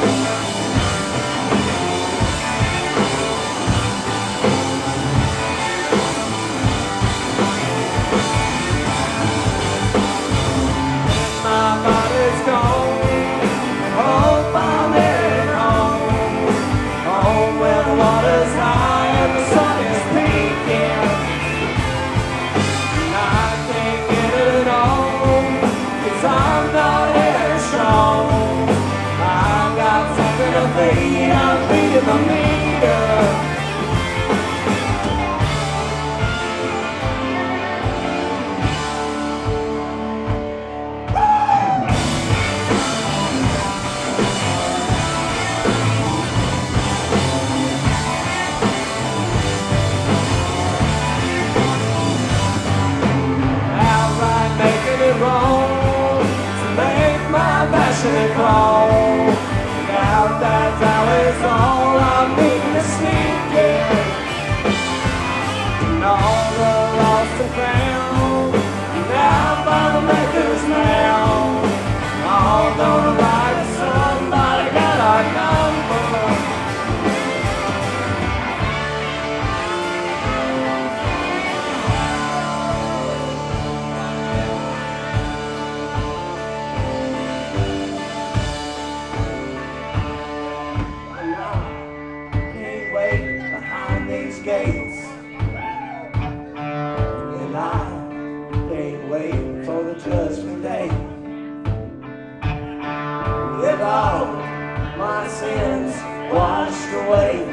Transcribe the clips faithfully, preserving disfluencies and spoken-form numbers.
I'm reading the meter. Outright making it wrong to make my passion crawl. Now that's how it's all I'm needing to sneak in. And all the lost and found, now by the makers now. All gonna write somebody got our number. Behind these gates, and I can't wait for the judgment day. With all my sins washed away,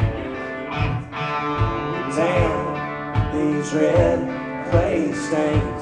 damn these red clay stains.